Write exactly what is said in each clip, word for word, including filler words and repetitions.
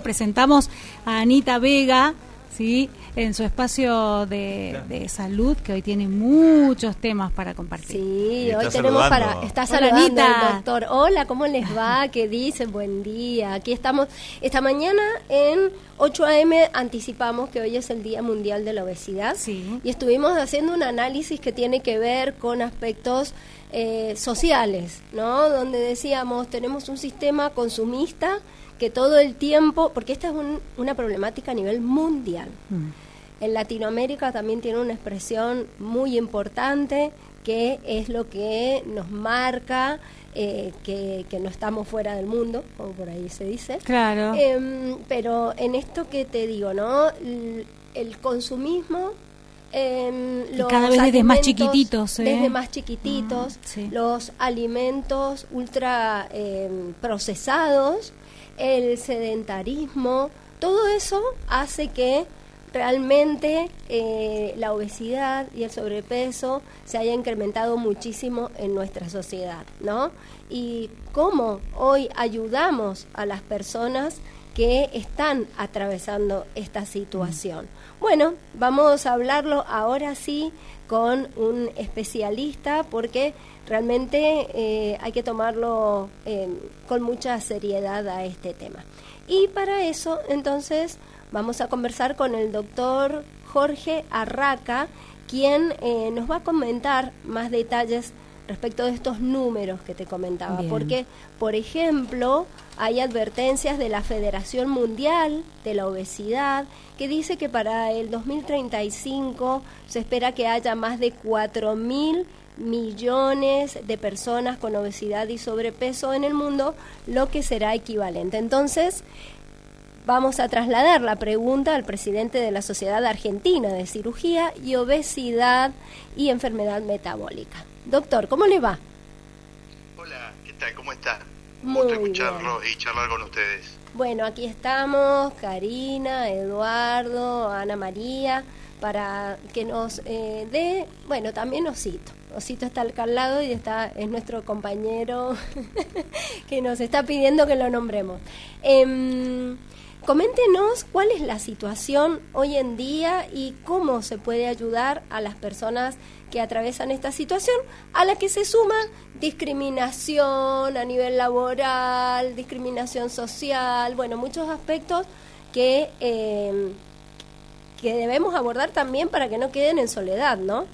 presentamos a Anita Vega, ¿sí?, en su espacio de, de salud, que hoy tiene muchos temas para compartir. Sí, hoy tenemos para... Está saludando el doctor. Hola, ¿cómo les va? ¿Qué dicen? Buen día. Aquí estamos. Esta mañana en ocho a eme anticipamos que hoy es el Día Mundial de la Obesidad. Sí. Y estuvimos haciendo un análisis que tiene que ver con aspectos eh, sociales, ¿no? Donde decíamos, tenemos un sistema consumista que todo el tiempo... Porque esta es un, una problemática a nivel mundial. Mm. En Latinoamérica también tiene una expresión muy importante que es lo que nos marca eh, que, que no estamos fuera del mundo, como por ahí se dice. Claro. Eh, pero en esto que te digo, ¿no? El, el consumismo... Eh, y cada vez desde más chiquititos. ¿eh? Desde más chiquititos, ah, sí. Los alimentos ultra eh, procesados, el sedentarismo, todo eso hace que realmente eh, la obesidad y el sobrepeso se haya incrementado muchísimo en nuestra sociedad, ¿no? Y cómo hoy ayudamos a las personas que están atravesando esta situación. Mm. Bueno, vamos a hablarlo ahora sí con un especialista, porque realmente eh, hay que tomarlo eh, con mucha seriedad a este tema. Y para eso, entonces, vamos a conversar con el doctor Jorge Arraca, quien eh, nos va a comentar más detalles respecto de estos números que te comentaba. Bien. Porque, por ejemplo, hay advertencias de la Federación Mundial de la Obesidad que dice que para el dos mil treinta y cinco se espera que haya más de cuatro mil millones de personas con obesidad y sobrepeso en el mundo, lo que será equivalente. Entonces, vamos a trasladar la pregunta al presidente de la Sociedad Argentina de Cirugía y Obesidad y Enfermedad Metabólica. Doctor, ¿cómo le va? Hola, ¿qué tal? ¿Cómo está? Muy Gusto escucharlo bien. Y charlar con ustedes. Bueno, aquí estamos, Karina, Eduardo, Ana María, para que nos eh, dé, bueno, también Osito. Osito está acá al lado y está es nuestro compañero que nos está pidiendo que lo nombremos. Eh, Coméntenos cuál es la situación hoy en día y cómo se puede ayudar a las personas que atravesan esta situación, a la que se suma discriminación a nivel laboral, discriminación social, bueno, muchos aspectos que, eh, que debemos abordar también para que no queden en soledad, ¿no?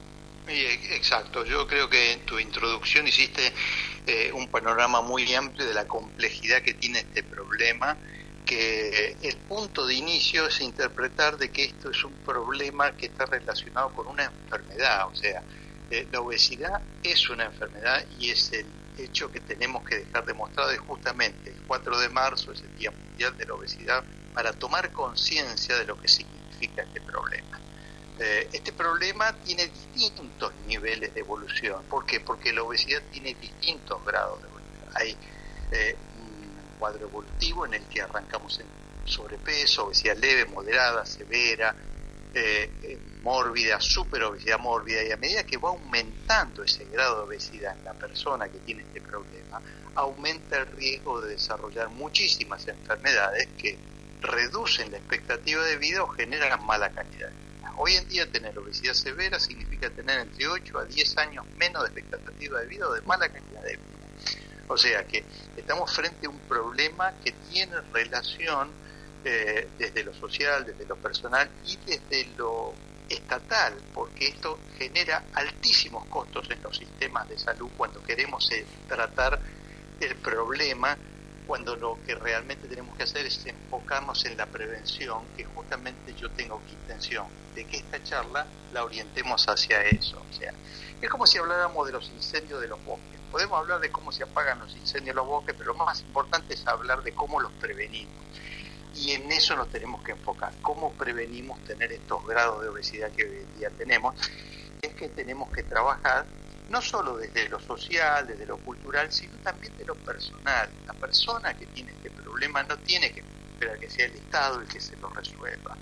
Exacto, yo creo que en tu introducción hiciste eh, un panorama muy amplio de la complejidad que tiene este problema, que el punto de inicio es interpretar de que esto es un problema que está relacionado con una enfermedad, o sea, eh, la obesidad es una enfermedad y es el hecho que tenemos que dejar demostrado, y justamente el cuatro de marzo es el Día Mundial de la Obesidad, para tomar conciencia de lo que significa este problema. Eh, este problema tiene distintos niveles de evolución. ¿Por qué? Porque la obesidad tiene distintos grados de evolución. Hay eh, cuadro evolutivo en el que arrancamos en sobrepeso, obesidad leve, moderada, severa, eh, eh, mórbida, superobesidad mórbida, y a medida que va aumentando ese grado de obesidad en la persona que tiene este problema, aumenta el riesgo de desarrollar muchísimas enfermedades que reducen la expectativa de vida o generan mala calidad de vida. Hoy en día tener obesidad severa significa tener entre ocho a diez años menos de expectativa de vida o de mala calidad de vida. O sea que estamos frente a un problema que tiene relación eh, desde lo social, desde lo personal y desde lo estatal, porque esto genera altísimos costos en los sistemas de salud cuando queremos eh, tratar el problema, cuando lo que realmente tenemos que hacer es enfocarnos en la prevención, que justamente yo tengo intención de que esta charla la orientemos hacia eso. O sea, es como si habláramos de los incendios de los bosques. Podemos hablar de cómo se apagan los incendios en los bosques, pero lo más importante es hablar de cómo los prevenimos. Y en eso nos tenemos que enfocar. ¿Cómo prevenimos tener estos grados de obesidad que hoy en día tenemos? Es que tenemos que trabajar no solo desde lo social, desde lo cultural, sino también de lo personal. La persona que tiene este problema no tiene que esperar que sea el Estado el que se lo resuelva.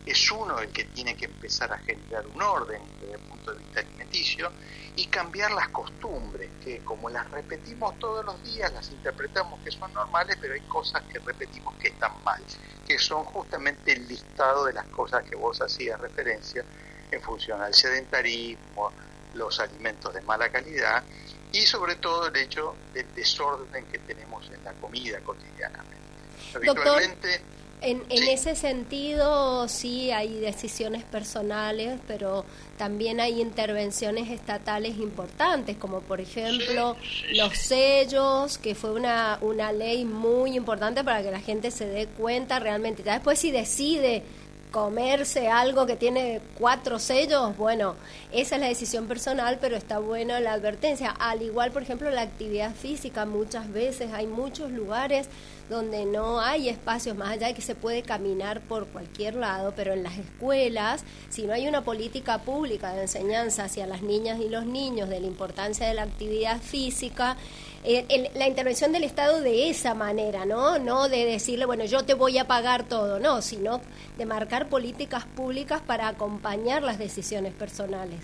es uno el que tiene que empezar a generar un orden desde el punto de vista alimenticio y cambiar las costumbres, que como las repetimos todos los días, las interpretamos que son normales, pero hay cosas que repetimos que están mal, que son justamente el listado de las cosas que vos hacías referencia en función al sedentarismo, los alimentos de mala calidad y sobre todo el hecho del desorden que tenemos en la comida cotidianamente. Habitualmente... Doctor, en, en sí. ese sentido sí hay decisiones personales, pero también hay intervenciones estatales importantes, como por ejemplo sí, sí, los sellos, que fue una, una ley muy importante para que la gente se dé cuenta realmente. Ya después si decide comerse algo que tiene cuatro sellos, bueno, esa es la decisión personal, pero está buena la advertencia. Al igual, por ejemplo, la actividad física, muchas veces hay muchos lugares donde no hay espacios, más allá de que se puede caminar por cualquier lado, pero en las escuelas, si no hay una política pública de enseñanza hacia las niñas y los niños de la importancia de la actividad física, eh, el, la intervención del Estado de esa manera, ¿no? No de decirle, bueno, yo te voy a pagar todo, no, sino de marcar políticas públicas para acompañar las decisiones personales.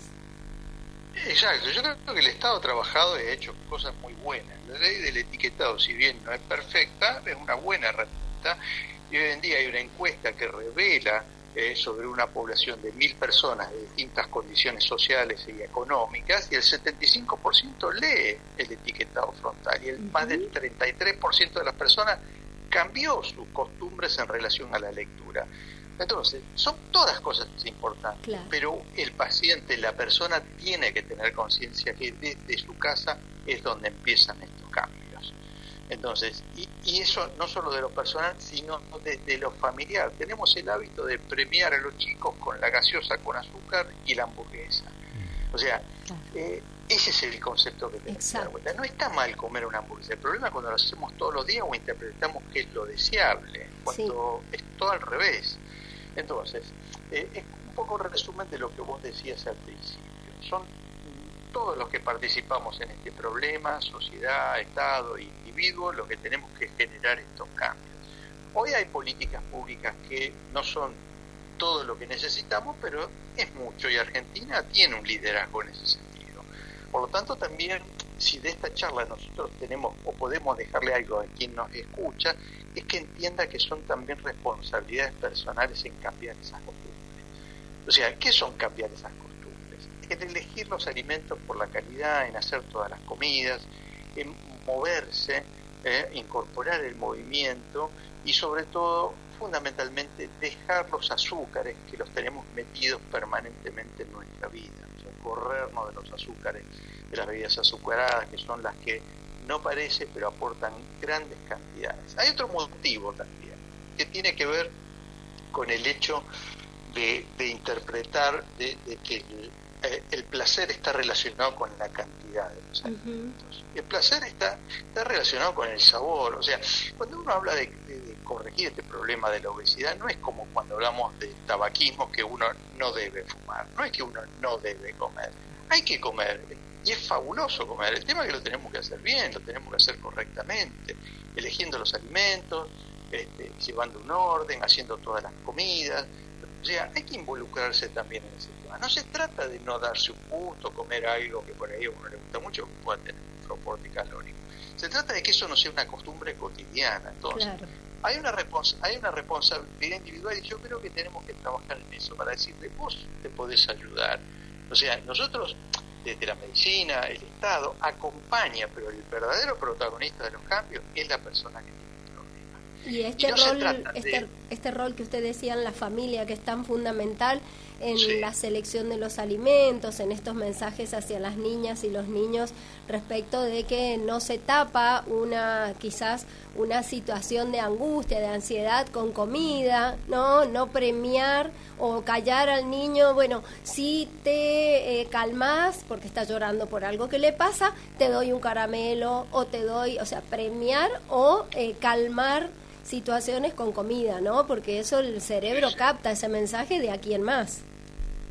Exacto, yo creo que el Estado ha trabajado y ha hecho cosas muy buenas. La ley del etiquetado, si bien no es perfecta, es una buena herramienta y hoy en día hay una encuesta que revela eh, sobre una población de mil personas de distintas condiciones sociales y económicas y el setenta y cinco por ciento lee el etiquetado frontal y el uh-huh. más del treinta y tres por ciento de las personas cambió sus costumbres en relación a la lectura. Entonces, son todas cosas importantes, claro. Pero el paciente, la persona, tiene que tener conciencia que desde su casa es donde empiezan estos cambios. Entonces, y, y eso no solo de lo personal, sino desde lo familiar. Tenemos el hábito de premiar a los chicos con la gaseosa con azúcar y la hamburguesa. O sea, eh, ese es el concepto que tenemos que dar cuenta. No está mal comer una hamburguesa. El problema es cuando lo hacemos todos los días o interpretamos que es lo deseable, cuando sí. es todo al revés. Entonces, eh, es un poco resumen de lo que vos decías al principio. Son todos los que participamos en este problema, sociedad, Estado, individuo, los que tenemos que generar estos cambios. Hoy hay políticas públicas que no son todo lo que necesitamos, pero es mucho y Argentina tiene un liderazgo en ese sentido. Por lo tanto, también, si de esta charla nosotros tenemos o podemos dejarle algo a quien nos escucha, es que entienda que son también responsabilidades personales en cambiar esas costumbres. O sea, ¿qué son cambiar esas costumbres? En elegir los alimentos por la calidad, en hacer todas las comidas, en moverse, eh, incorporar el movimiento y sobre todo, fundamentalmente, dejar los azúcares que los tenemos metidos permanentemente en nuestra vida. O sea, corrernos de los azúcares, de las bebidas azucaradas, que son las que no parece, pero aportan grandes cantidades. Hay otro motivo también, que tiene que ver con el hecho de, de interpretar de, de que el, eh, el placer está relacionado con la cantidad de los alimentos. Uh-huh. El placer está, está relacionado con el sabor. O sea, cuando uno habla de, de, de corregir este problema de la obesidad, no es como cuando hablamos de tabaquismo, que uno no debe fumar, no es que uno no debe comer, hay que comer. Y es fabuloso comer. El tema es que lo tenemos que hacer bien, lo tenemos que hacer correctamente, eligiendo los alimentos, este, llevando un orden, haciendo todas las comidas. O sea, hay que involucrarse también en ese tema. No se trata de no darse un gusto, comer algo que por ahí a uno le gusta mucho, que pueda tener un soporte calórico. Se trata de que eso no sea una costumbre cotidiana. Entonces, claro. hay una respons- hay una responsabilidad individual y yo creo que tenemos que trabajar en eso para decirle, vos te podés ayudar. O sea, nosotros... desde la medicina, el Estado, acompaña, pero el verdadero protagonista de los cambios es la persona que tiene el problema. Y este, y no rol, este, de... este rol que usted decía en la familia, que es tan fundamental en sí. la selección de los alimentos, en estos mensajes hacia las niñas y los niños respecto de que no se tapa una quizás una situación de angustia, de ansiedad con comida, no no premiar o callar al niño. Bueno, si te eh, calmas porque está llorando por algo que le pasa, te doy un caramelo o te doy, o sea, premiar o eh, calmar situaciones con comida, ¿no? Porque eso el cerebro capta ese mensaje de aquí en más.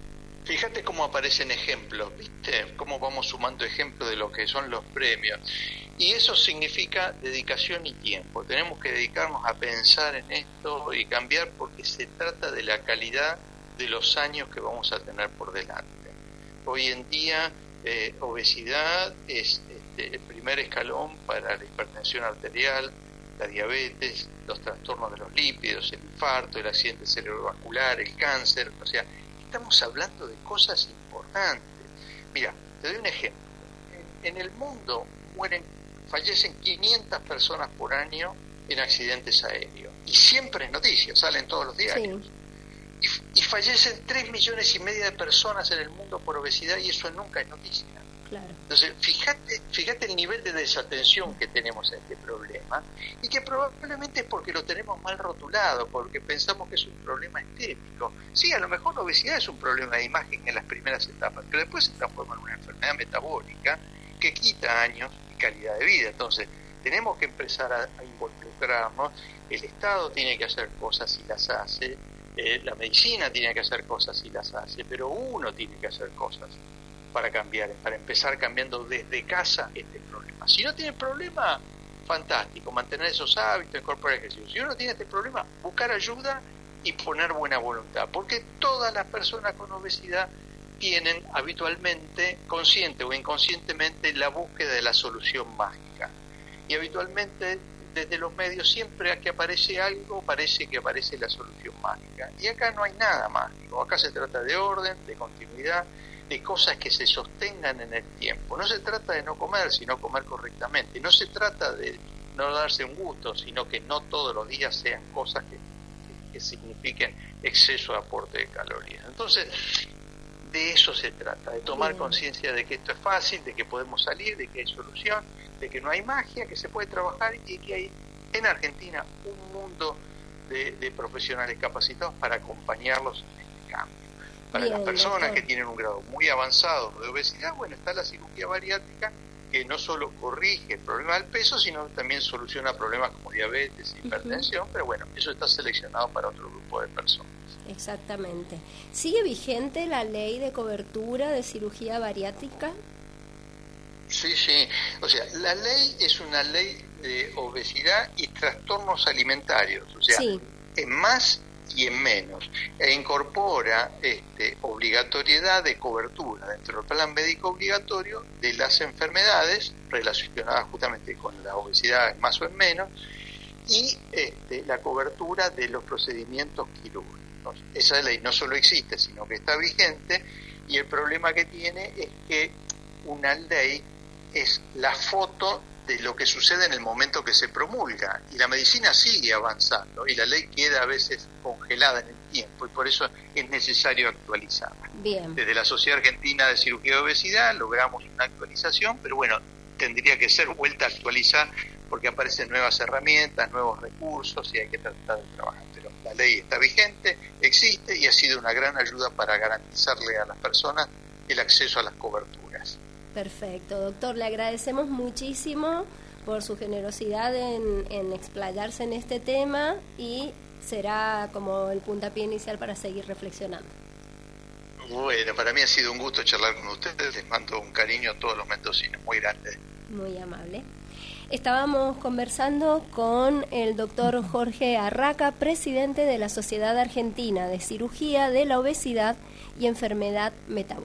Fíjate cómo aparecen ejemplos, ¿viste? Cómo vamos sumando ejemplos de lo que son los premios. Y eso significa dedicación y tiempo. Tenemos que dedicarnos a pensar en esto y cambiar, porque se trata de la calidad de los años que vamos a tener por delante. Hoy en día, eh, obesidad es este, el primer escalón para la hipertensión arterial, la diabetes, los trastornos de los lípidos, el infarto, el accidente cerebrovascular, el cáncer. O sea, estamos hablando de cosas importantes. Mira, te doy un ejemplo. En, en el mundo mueren, fallecen quinientas personas por año en accidentes aéreos. Y siempre es noticia, salen todos los diarios. Sí. Y, y fallecen tres millones y medio de personas en el mundo por obesidad, y eso nunca es noticia. Claro. Entonces, fíjate, fíjate el nivel de desatención que tenemos a este problema, y que probablemente es porque lo tenemos mal rotulado, porque pensamos que es un problema estético. Sí, a lo mejor la obesidad es un problema de imagen en las primeras etapas, pero después se transforma en una enfermedad metabólica que quita años y calidad de vida. Entonces, tenemos que empezar a, a involucrarnos. El Estado tiene que hacer cosas y las hace, eh, la medicina tiene que hacer cosas y las hace, pero uno tiene que hacer cosas para cambiar, para empezar cambiando desde casa este problema. Si no tiene problema, fantástico, mantener esos hábitos, incorporar ejercicio. Si uno tiene este problema, buscar ayuda y poner buena voluntad, porque todas las personas con obesidad tienen habitualmente, consciente o inconscientemente, la búsqueda de la solución mágica. Y habitualmente, desde los medios, siempre que aparece algo, parece que aparece la solución mágica. Y acá no hay nada mágico. Acá se trata de orden, de continuidad, de cosas que se sostengan en el tiempo. No se trata de no comer, sino comer correctamente. No se trata de no darse un gusto, sino que no todos los días sean cosas que, que, que signifiquen exceso de aporte de calorías. Entonces, de eso se trata, de tomar conciencia de que esto es fácil, de que podemos salir, de que hay solución, de que no hay magia, que se puede trabajar, y que hay en Argentina un mundo de, de profesionales capacitados para acompañarlos en este cambio. Para Bien, las personas doctor. que tienen un grado muy avanzado de obesidad, bueno, está la cirugía bariátrica, que no solo corrige el problema del peso, sino también soluciona problemas como diabetes, hipertensión, uh-huh. pero bueno, eso está seleccionado para otro grupo de personas. Exactamente. ¿Sigue vigente la ley de cobertura de cirugía bariátrica? Sí, sí. O sea, la ley es una ley de obesidad y trastornos alimentarios, o sea, sí. en más y en menos, e incorpora este, obligatoriedad de cobertura dentro del plan médico obligatorio de las enfermedades relacionadas justamente con la obesidad en más o en menos, y este, la cobertura de los procedimientos quirúrgicos. Esa ley no solo existe, sino que está vigente, y el problema que tiene es que una ley es la foto de lo que sucede en el momento que se promulga, y la medicina sigue avanzando y la ley queda a veces congelada en el tiempo, y por eso es necesario actualizarla. Bien. Desde la Sociedad Argentina de Cirugía de Obesidad logramos una actualización, pero bueno, tendría que ser vuelta a actualizar porque aparecen nuevas herramientas, nuevos recursos, y hay que tratar de trabajar. Pero la ley está vigente, existe, y ha sido una gran ayuda para garantizarle a las personas el acceso a las coberturas. Perfecto, doctor, le agradecemos muchísimo por su generosidad en, en explayarse en este tema, y será como el puntapié inicial para seguir reflexionando. Bueno, para mí ha sido un gusto charlar con ustedes, les mando un cariño a todos los mendocinos, muy grande. Muy amable. Estábamos conversando con el doctor Jorge Arraca, presidente de la Sociedad Argentina de Cirugía de la Obesidad y Enfermedad Metabólica.